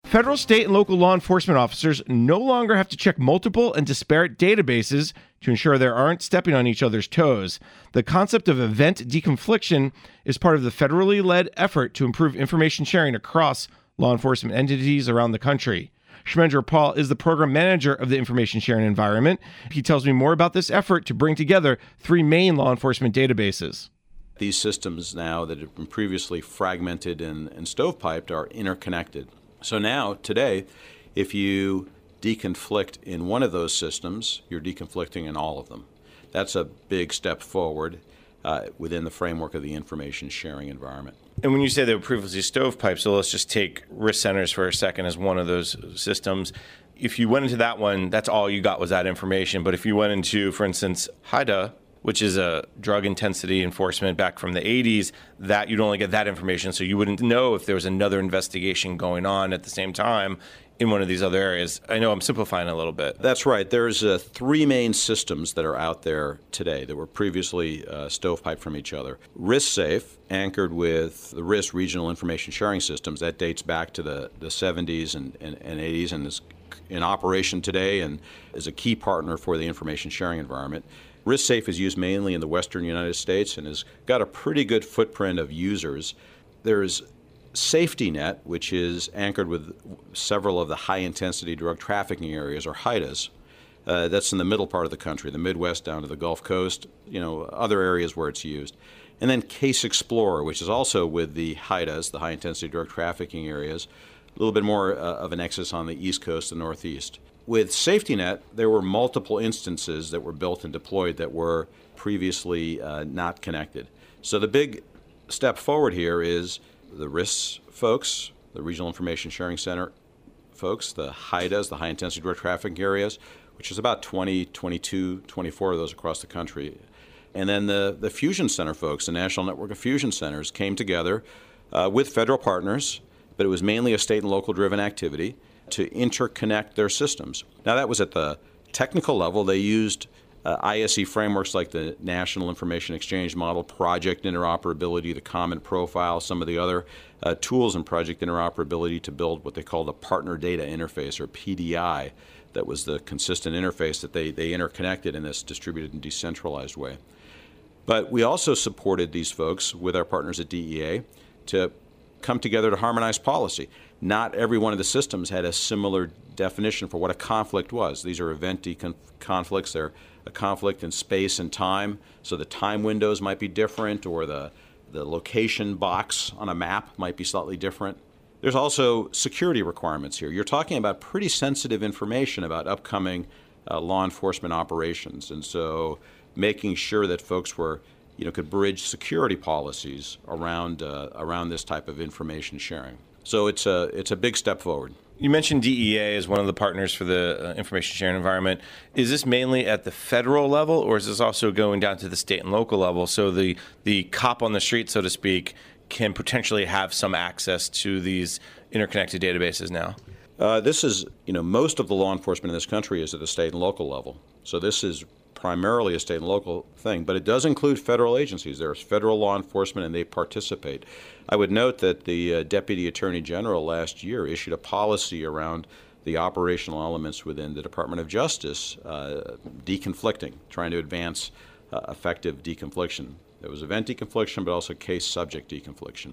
Federal, state, and local law enforcement officers no longer have to check multiple and disparate databases to ensure they aren't stepping on each other's toes. The concept of event deconfliction is part of the federally led effort to improve information sharing across law enforcement entities around the country. Shmendra Paul is the program manager of the information sharing environment. He tells me more about this effort to bring together three main law enforcement databases. These systems now that have been previously fragmented and stovepiped are interconnected. So now, today, if you deconflict in one of those systems, you're deconflicting in all of them. That's a big step forward within the framework of the information sharing environment. And when you say they were previously stovepipes, so let's just take risk centers for a second as one of those systems. If you went into that one, that's all you got was that information. But if you went into, for instance, HIDTA, which is a drug intensity enforcement back from the 80s, that you'd only get that information. So you wouldn't know if there was another investigation going on at the same time in one of these other areas. I know I'm simplifying a little bit. That's right. There's three main systems that are out there today that were previously stovepiped from each other. RISC-SAFE, anchored with the RISC Regional Information Sharing Systems, that dates back to the 70s and 80s and is in operation today and is a key partner for the information sharing environment. RISC-SAFE is used mainly in the western United States and has got a pretty good footprint of users. There's SafetyNet, which is anchored with several of the high-intensity drug trafficking areas, or HIDTAs. That's in the middle part of the country, the Midwest down to the Gulf Coast, other areas where it's used. And then Case Explorer, which is also with the HIDTAs, the high-intensity drug trafficking areas, a little bit more of a nexus on the East Coast and Northeast. With SafetyNet, there were multiple instances that were built and deployed that were previously not connected. So the big step forward here is the RISC folks, the Regional Information Sharing Center folks, the HIDTAs, the high-intensity drug trafficking areas, which is about 20, 22, 24 of those across the country. And then the Fusion Center folks, the National Network of Fusion Centers, came together with federal partners, but it was mainly a state and local driven activity to interconnect their systems. Now that was at the technical level. They used ISE frameworks like the National Information Exchange Model, Project Interoperability, the Common Profile, some of the other tools in Project Interoperability to build what they call the Partner Data Interface, or PDI. That was the consistent interface that they interconnected in this distributed and decentralized way. But we also supported these folks with our partners at DEA to come together to harmonize policy. Not every one of the systems had a similar definition for what a conflict was. These are event conflicts. They're a conflict in space and time, so the time windows might be different, or the location box on a map might be slightly different. There's also security requirements here. You're talking about pretty sensitive information about upcoming law enforcement operations, and so making sure that folks were, could bridge security policies around this type of information sharing. So it's a big step forward. You mentioned DEA as one of the partners for the information sharing environment. Is this mainly at the federal level, or is this also going down to the state and local level? So the cop on the street, so to speak, can potentially have some access to these interconnected databases now? This is, most of the law enforcement in this country is at the state and local level. So this is primarily a state and local thing, but it does include federal agencies. There's federal law enforcement, and they participate. I would note that the Deputy Attorney General last year issued a policy around the operational elements within the Department of Justice, deconflicting, trying to advance effective deconfliction. There was event deconfliction, but also case subject deconfliction.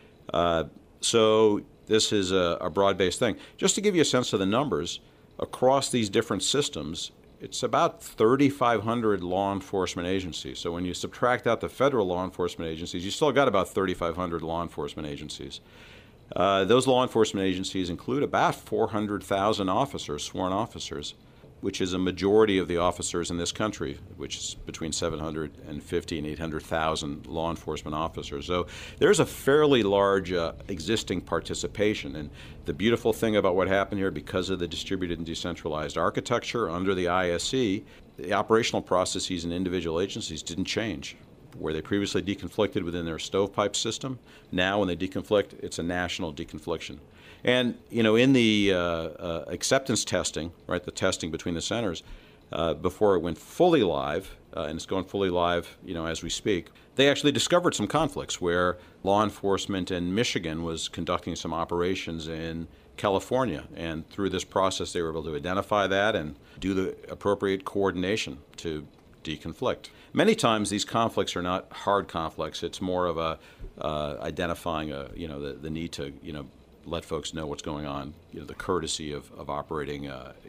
So this is a broad-based thing. Just to give you a sense of the numbers, across these different systems, it's about 3,500 law enforcement agencies. So when you subtract out the federal law enforcement agencies, you still got about 3,500 law enforcement agencies. Those law enforcement agencies include about 400,000 officers, sworn officers, which is a majority of the officers in this country, which is between 750 and 800,000 law enforcement officers. So there's a fairly large existing participation. And the beautiful thing about what happened here, because of the distributed and decentralized architecture under the ISE, the operational processes in individual agencies didn't change. Where they previously deconflicted within their stovepipe system, now when they deconflict, it's a national deconfliction. And, in the acceptance testing, right, the testing between the centers, before it went fully live, and it's going fully live, as we speak, they actually discovered some conflicts where law enforcement in Michigan was conducting some operations in California. And through this process, they were able to identify that and do the appropriate coordination to deconflict. Many times these conflicts are not hard conflicts. It's more of a identifying the need to let folks know what's going on, the courtesy of operating,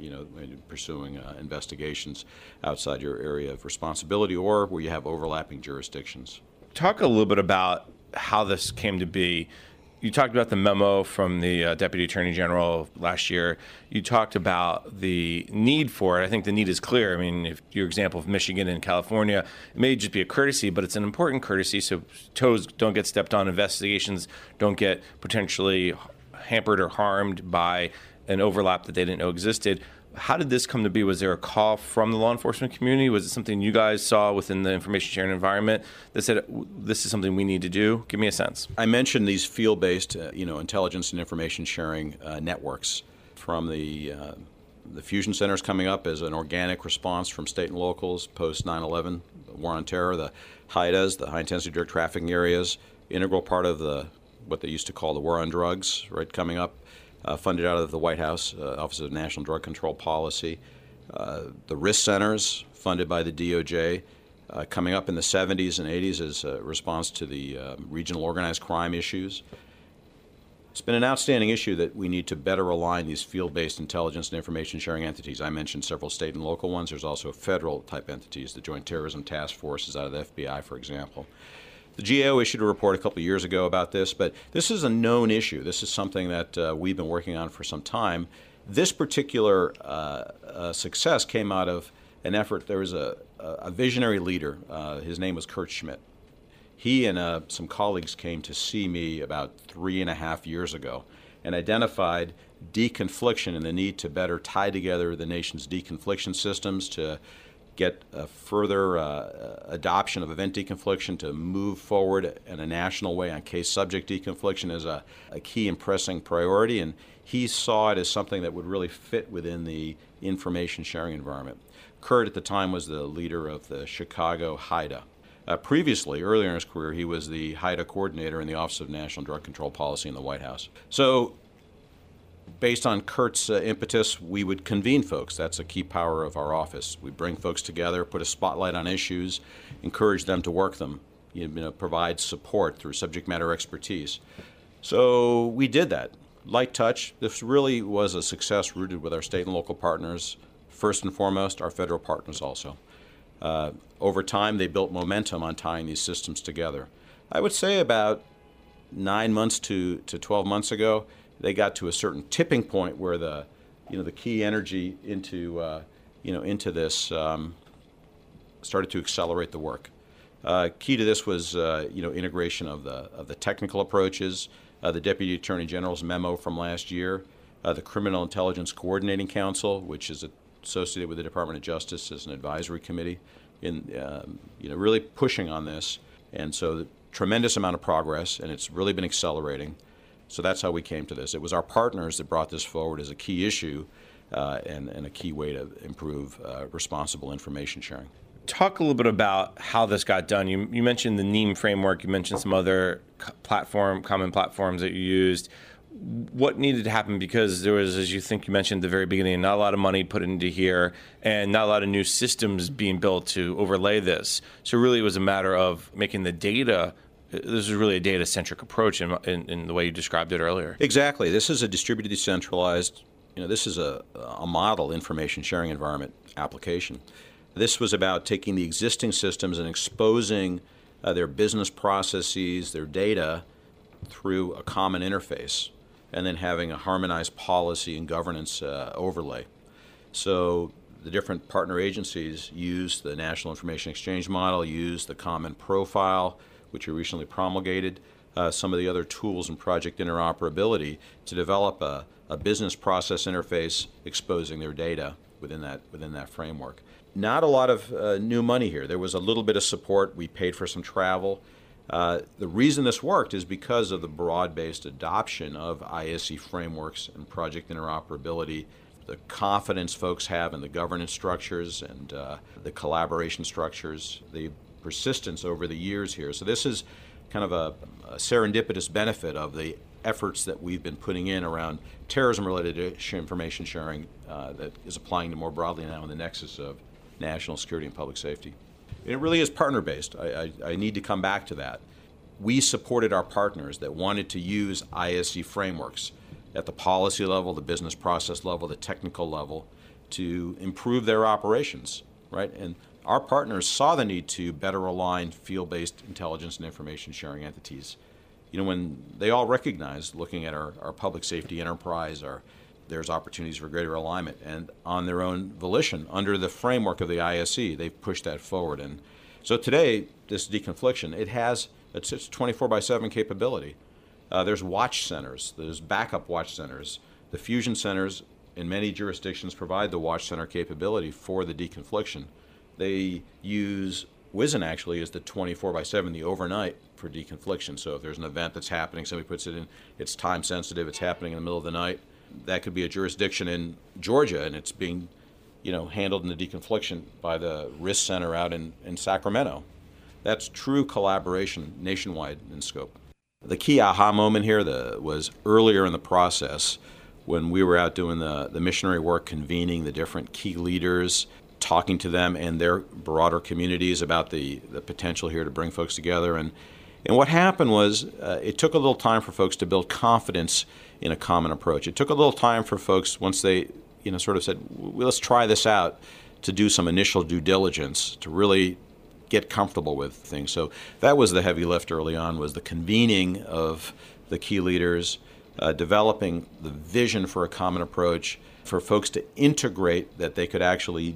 and pursuing investigations outside your area of responsibility or where you have overlapping jurisdictions. Talk a little bit about how this came to be. You talked about the memo from the Deputy Attorney General last year. You talked about the need for it. I think the need is clear. I mean, if your example of Michigan and California, it may just be a courtesy, but it's an important courtesy so toes don't get stepped on, investigations don't get potentially hampered or harmed by an overlap that they didn't know existed. How did this come to be? Was there a call from the law enforcement community? Was it something you guys saw within the information sharing environment that said, this is something we need to do? Give me a sense. I mentioned these field-based, intelligence and information sharing networks from the fusion centers coming up as an organic response from state and locals post 9/11, the war on terror, the HIDAs, the high-intensity drug trafficking areas, integral part of what they used to call the war on drugs, right, coming up. Funded out of the White House, Office of National Drug Control Policy. The risk centers, funded by the DOJ, coming up in the 70s and 80s as a response to the regional organized crime issues. It's been an outstanding issue that we need to better align these field-based intelligence and information sharing entities. I mentioned several state and local ones. There's also federal-type entities, the Joint Terrorism Task Forces out of the FBI, for example. The GAO issued a report a couple of years ago about this, but this is a known issue. This is something that we've been working on for some time. This particular success came out of an effort. There was a visionary leader. His name was Kurt Schmidt. He and some colleagues came to see me about 3.5 years ago and identified deconfliction and the need to better tie together the nation's deconfliction systems to get a further adoption of event deconfliction, to move forward in a national way on case subject deconfliction as a key and pressing priority. And he saw it as something that would really fit within the information sharing environment. Kurt at the time was the leader of the Chicago HIDA. Previously, earlier in his career, he was the HIDA coordinator in the Office of National Drug Control Policy in the White House. So based on Kurt's impetus, we would convene folks. That's a key power of our office. We bring folks together, put a spotlight on issues, encourage them to work them, provide support through subject matter expertise. So we did that. Light touch. This really was a success rooted with our state and local partners, first and foremost, our federal partners also. Over time, they built momentum on tying these systems together. I would say about 9 months to 12 months ago, they got to a certain tipping point where the key energy into this started to accelerate the work. Key to this was integration of the technical approaches, the Deputy Attorney General's memo from last year, the Criminal Intelligence Coordinating Council, which is associated with the Department of Justice as an advisory committee, really pushing on this, and so the tremendous amount of progress, and it's really been accelerating. So that's how we came to this. It was our partners that brought this forward as a key issue and a key way to improve responsible information sharing. Talk a little bit about how this got done. You mentioned the NEAM framework. You mentioned some other common platforms that you used. What needed to happen? Because there was, as you mentioned at the very beginning, not a lot of money put into here and not a lot of new systems being built to overlay this. So really it was a matter of making the data. This is really a data-centric approach in the way you described it earlier. Exactly. This is a distributed, decentralized, this is a model information sharing environment application. This was about taking the existing systems and exposing their business processes, their data, through a common interface, and then having a harmonized policy and governance overlay. So the different partner agencies use the National Information Exchange model, use the Common Profile, which we recently promulgated, some of the other tools and project interoperability to develop a business process interface exposing their data within that framework. Not a lot of new money here. There was a little bit of support. We paid for some travel. The reason this worked is because of the broad-based adoption of ISE frameworks and project interoperability, the confidence folks have in the governance structures and the collaboration structures, the persistence over the years here. So this is kind of a serendipitous benefit of the efforts that we've been putting in around terrorism-related information sharing that is applying to more broadly now in the nexus of national security and public safety. And it really is partner-based. I need to come back to that. We supported our partners that wanted to use ISC frameworks at the policy level, the business process level, the technical level to improve their operations, right? And our partners saw the need to better align field-based intelligence and information sharing entities. When they all recognize, looking at our public safety enterprise, there's opportunities for greater alignment, and on their own volition, under the framework of the ISC, they've pushed that forward. And so today, this deconfliction, it's 24/7 capability. There's watch centers, there's backup watch centers. The fusion centers in many jurisdictions provide the watch center capability for the deconfliction. They use WISN actually as the 24/7, the overnight for deconfliction. So if there's an event that's happening, somebody puts it in, it's time sensitive, it's happening in the middle of the night. That could be a jurisdiction in Georgia, and it's being handled in the deconfliction by the risk center out in Sacramento. That's true collaboration nationwide in scope. The key aha moment here was earlier in the process when we were out doing the missionary work, convening the different key leaders, talking to them and their broader communities about the potential here to bring folks together. And what happened was it took a little time for folks to build confidence in a common approach. It took a little time for folks, once they sort of said, well, let's try this out, to do some initial due diligence, to really get comfortable with things. So that was the heavy lift early on, was the convening of the key leaders, developing the vision for a common approach, for folks to integrate that they could actually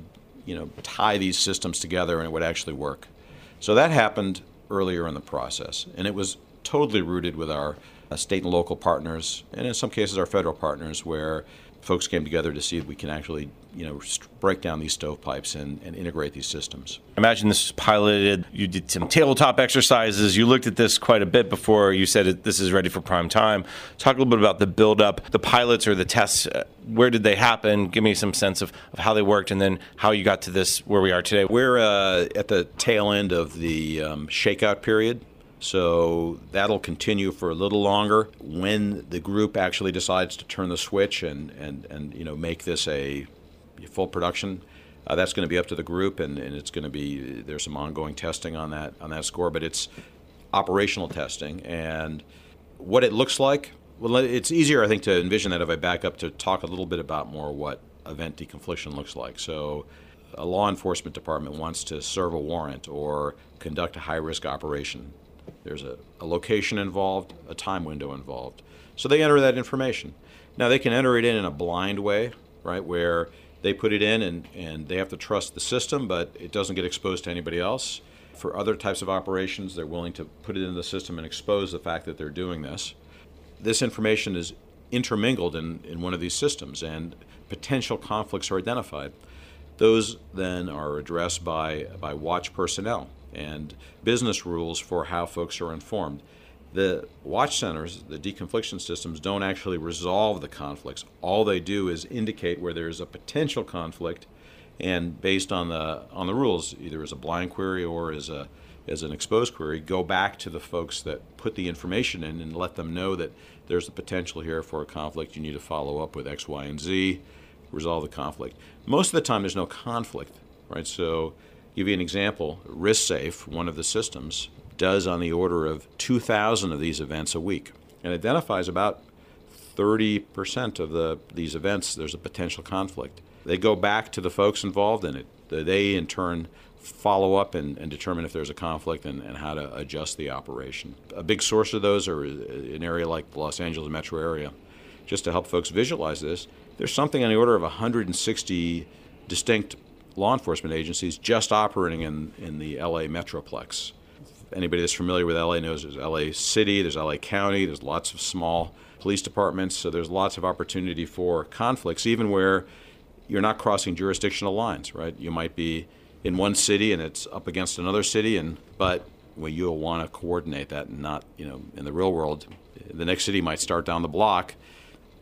tie these systems together and it would actually work. So that happened earlier in the process, and it was totally rooted with our state and local partners, and in some cases our federal partners, where folks came together to see if we can actually break down these stovepipes and integrate these systems. I imagine this was piloted. You did some tabletop exercises. You looked at this quite a bit before you said this is ready for prime time. Talk a little bit about the build-up, the pilots or the tests. Where did they happen? Give me some sense of how they worked, and then how you got to this, where we are today. We're at the tail end of the shakeout period. So that'll continue for a little longer. When the group actually decides to turn the switch and make this a full production, that's going to be up to the group, and it's going to be, there's some ongoing testing on that score, but it's operational testing. And what it looks like, well, it's easier, I think, to envision that if I back up to talk a little bit about more what event deconfliction looks like. So a law enforcement department wants to serve a warrant or conduct a high-risk operation. There's a location involved, a time window involved. So they enter that information. Now, they can enter it in a blind way, right, where they put it in and they have to trust the system, but it doesn't get exposed to anybody else. For other types of operations, they're willing to put it in the system and expose the fact that they're doing this. This information is intermingled in one of these systems, and potential conflicts are identified. Those then are addressed by watch personnel and business rules for how folks are informed. The watch centers, the deconfliction systems, don't actually resolve the conflicts. All they do is indicate where there's a potential conflict, and based on the rules, either as a blind query or as an exposed query, go back to the folks that put the information in and let them know that there's a potential here for a conflict. You need to follow up with X, Y, and Z, resolve the conflict. Most of the time, there's no conflict, right? So, give you an example. RiskSafe, one of the systems, does on the order of 2,000 of these events a week, and identifies about 30% of these events there's a potential conflict. They go back to the folks involved in it. They, in turn, follow up and determine if there's a conflict and how to adjust the operation. A big source of those are an area like the Los Angeles metro area. Just to help folks visualize this, there's something on the order of 160 distinct law enforcement agencies just operating in the LA Metroplex. Anybody that's familiar with LA knows there's LA City, there's LA County, there's lots of small police departments, so there's lots of opportunity for conflicts, even where you're not crossing jurisdictional lines, right? You might be in one city and it's up against another city, but you'll want to coordinate that and not, in the real world, the next city might start down the block.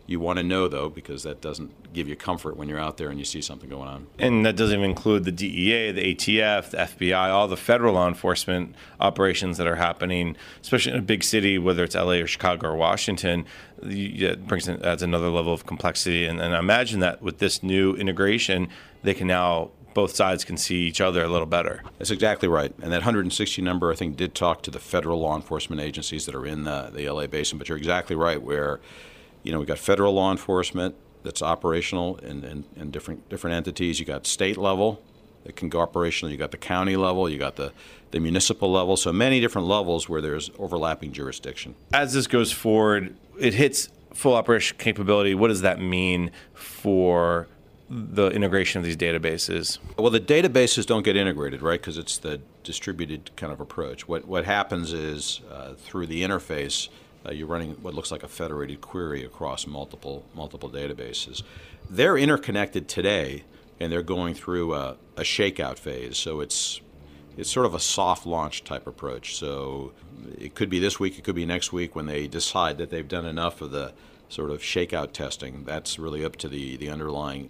You want to know, though, because that doesn't give you comfort when you're out there and you see something going on. And that doesn't even include the DEA, the ATF, the FBI, all the federal law enforcement operations that are happening, especially in a big city, whether it's LA or Chicago or Washington. It adds another level of complexity. And I imagine that with this new integration, they can now, both sides can see each other a little better. That's exactly right. And that 160 number, I think, did talk to the federal law enforcement agencies that are in the LA basin. But you're exactly right, where we've got federal law enforcement that's operational in different entities. You got state level that can go operational. You got the county level. You got the municipal level. So many different levels where there's overlapping jurisdiction. As this goes forward, it hits full operational capability. What does that mean for the integration of these databases? Well, the databases don't get integrated, right, because it's the distributed kind of approach. What happens is through the interface, you're running what looks like a federated query across multiple databases. They're interconnected today, and they're going through a shakeout phase. So it's sort of a soft launch type approach. So it could be this week, it could be next week when they decide that they've done enough of the sort of shakeout testing. That's really up to the underlying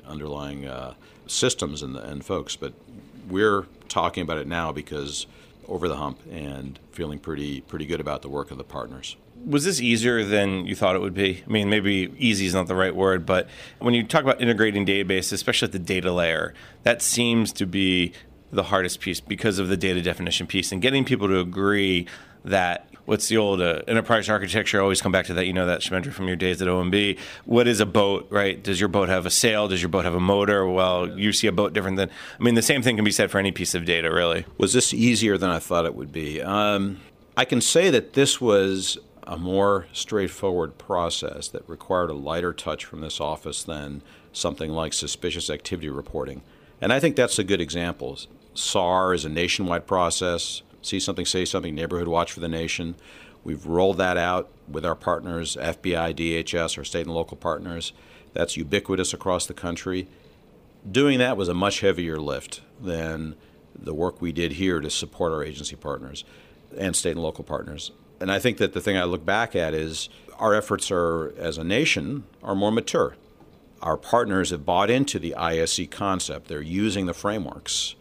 systems and folks. But we're talking about it now because over the hump and feeling pretty good about the work of the partners. Was this easier than you thought it would be? I mean, maybe easy is not the right word, but when you talk about integrating databases, especially at the data layer, that seems to be the hardest piece because of the data definition piece and getting people to agree that what's the old enterprise architecture, always come back to that, that Shemendra from your days at OMB. What is a boat, right? Does your boat have a sail? Does your boat have a motor? Well, you see a boat different than, the same thing can be said for any piece of data, really. Was this easier than I thought it would be? I can say that this was a more straightforward process that required a lighter touch from this office than something like suspicious activity reporting. And I think that's a good example. SAR is a nationwide process. See something, say something, neighborhood watch for the nation. We've rolled that out with our partners, FBI, DHS, our state and local partners. That's ubiquitous across the country. Doing that was a much heavier lift than the work we did here to support our agency partners and state and local partners. And I think that the thing I look back at is our efforts as a nation are more mature. Our partners have bought into the ISC concept. They're using the frameworks.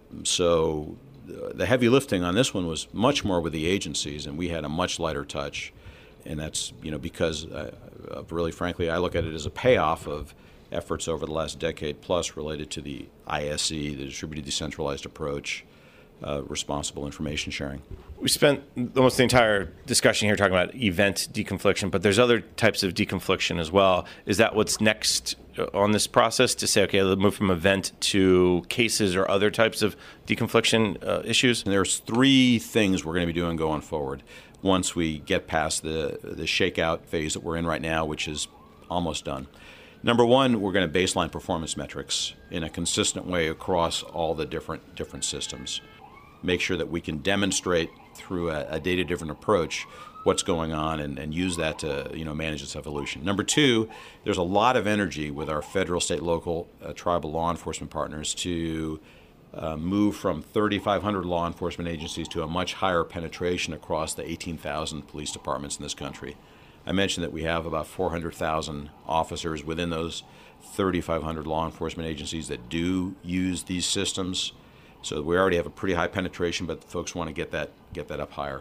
So the heavy lifting on this one was much more with the agencies, and we had a much lighter touch. And that's because, really frankly, I look at it as a payoff of efforts over the last decade plus related to the ISC, the distributed decentralized approach, responsible information sharing. We spent almost the entire discussion here talking about event deconfliction, but there's other types of deconfliction as well. Is that what's next on this process to say, okay, let's move from event to cases or other types of deconfliction issues? And there's three things we're going to be doing going forward once we get past the shakeout phase that we're in right now, which is almost done. Number one, we're going to baseline performance metrics in a consistent way across all the different systems. Make sure that we can demonstrate through a data-driven approach what's going on and use that to manage its evolution. Number two, there's a lot of energy with our federal, state, local, tribal law enforcement partners to move from 3,500 law enforcement agencies to a much higher penetration across the 18,000 police departments in this country. I mentioned that we have about 400,000 officers within those 3,500 law enforcement agencies that do use these systems. So we already have a pretty high penetration, but folks want to get that up higher.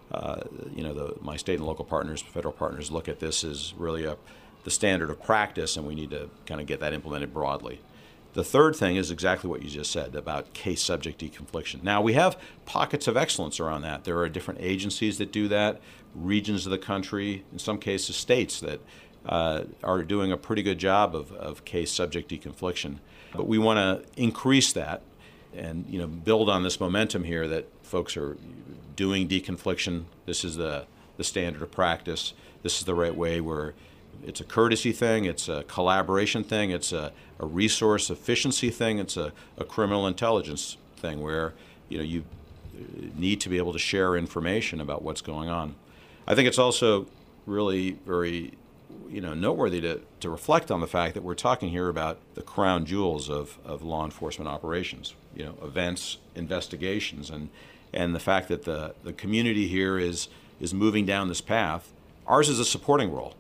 My state and local partners, federal partners, look at this as really the standard of practice, and we need to kind of get that implemented broadly. The third thing is exactly what you just said about case subject deconfliction. Now, we have pockets of excellence around that. There are different agencies that do that, regions of the country, in some cases states that are doing a pretty good job of case subject deconfliction. But we want to increase that and build on this momentum here that folks are doing deconfliction. This is the standard of practice. This is the right way where it's a courtesy thing, it's a collaboration thing, it's a resource efficiency thing, it's a criminal intelligence thing where you need to be able to share information about what's going on. I think it's also really very noteworthy to reflect on the fact that we're talking here about the crown jewels of law enforcement operations, events, investigations, and the fact that the community here is moving down this path. Ours is a supporting role.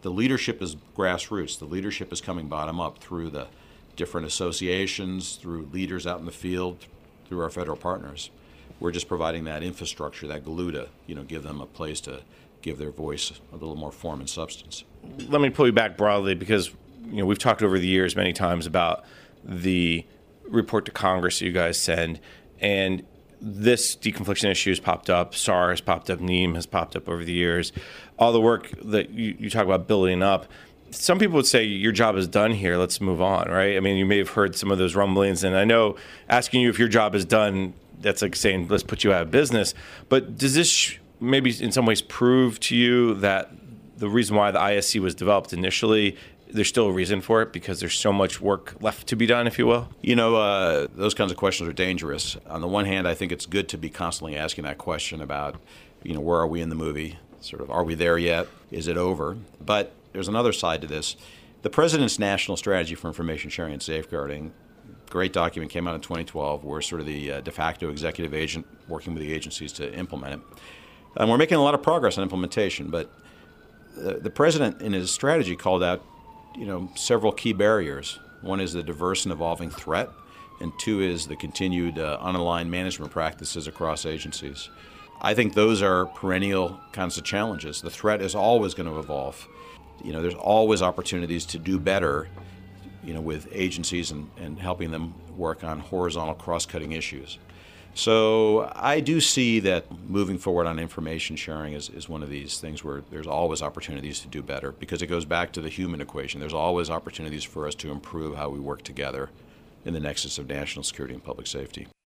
the leadership is grassroots. The leadership is coming bottom up through the different associations, through leaders out in the field, through our federal partners. We're just providing that infrastructure, that glue to, give them a place to give their voice a little more form and substance. Let me pull you back broadly because, we've talked over the years many times about the report to Congress that you guys send, and this deconfliction issue has popped up. SAR has popped up. NEAM has popped up over the years. All the work that you talk about building up. Some people would say your job is done here. Let's move on, right? I mean, you may have heard some of those rumblings, and I know asking you if your job is done, that's like saying, let's put you out of business. But does this maybe in some ways prove to you that the reason why the ISC was developed initially, there's still a reason for it because there's so much work left to be done, if you will? Those kinds of questions are dangerous. On the one hand, I think it's good to be constantly asking that question about, where are we in the movie? Sort of, are we there yet? Is it over? But there's another side to this. The President's National Strategy for Information Sharing and Safeguarding, great document, came out in 2012. We're sort of the de facto executive agent working with the agencies to implement it. And we're making a lot of progress on implementation, but the President in his strategy called out several key barriers. One is the diverse and evolving threat, and two is the continued unaligned management practices across agencies. I think those are perennial kinds of challenges. The threat is always going to evolve. There's always opportunities to do better, with agencies and helping them work on horizontal cross-cutting issues. So I do see that moving forward on information sharing is one of these things where there's always opportunities to do better because it goes back to the human equation. There's always opportunities for us to improve how we work together in the nexus of national security and public safety.